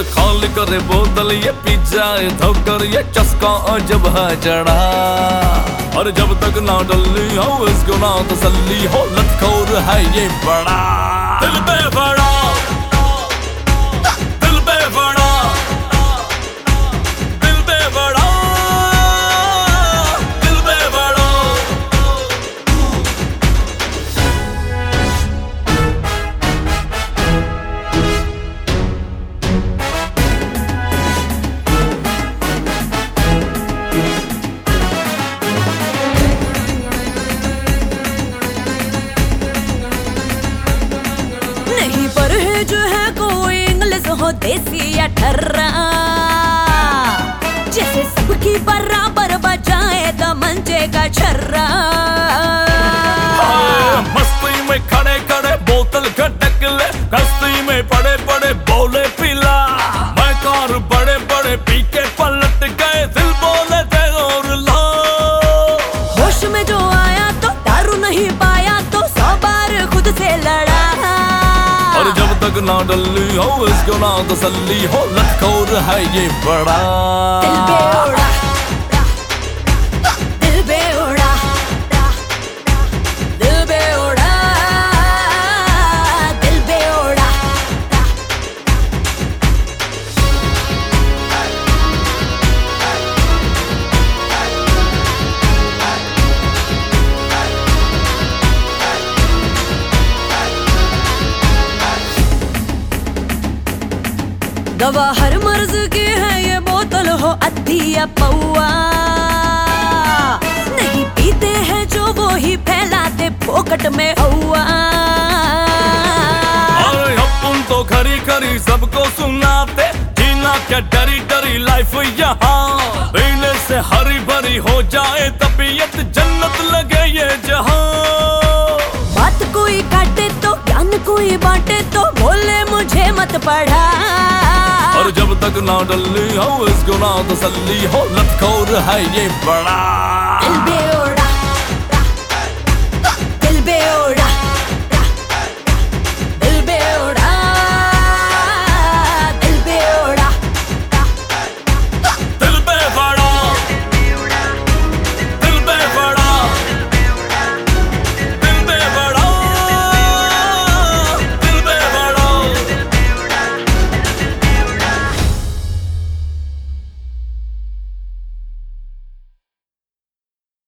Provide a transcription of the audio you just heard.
खाली करे बोतल ये पी जाए धोकर ये चस्का जब है चढ़ा। और जब तक ना डली हो इसको ना तसल्ली हो, लतखोर है ये बड़ा। दिल पे बड़ा, दिल पे बड़ा, दिल पे बड़ा, दिल पे बड़ा। नहीं परहेज है कोई इंग्लिश हो देसी या ठर्रा, जैसे सबकी बराबर बजाए तो मंजे का छर्रा। मस्ती में खड़े खड़े बोतल खटक ले, कस्ती में पड़े पड़े बोले पिला। मैं कार बड़े बड़े पी के पलट गए, दिल बोले थे और ला। होश में जो आया तो दारू नहीं पाया तो 100 बार खुद से लड़ा। और जब तक ना डली हो इसको ना तसल्ली हो, लतखोर है ये बड़ा। दिल बेओड़ा, दिल बेओड़ा, दिल बेओड़ा, दिल बेओड़ा। दवा हर मर्ज की है ये बोतल हो अद्धी या पौआ, नहीं पीते हैं जो वो ही फैलाते फोकट में हवा। अरे अपन तो खरी खरी सबको सुनाते, जीना क्या डरी डरी लाइफ यहाँ। पीने से हरी भरी हो जाए तबीयत, जन्नत लगे ये जहाँ। बात कोई काटे तो ज्ञान कोई बांटे तो बोले मुझे मत पढ़ा। और जब तक ना डली हो इसको ना तसल्ली हो, लतखोर है ये बड़ा। दिल बेओड़ा।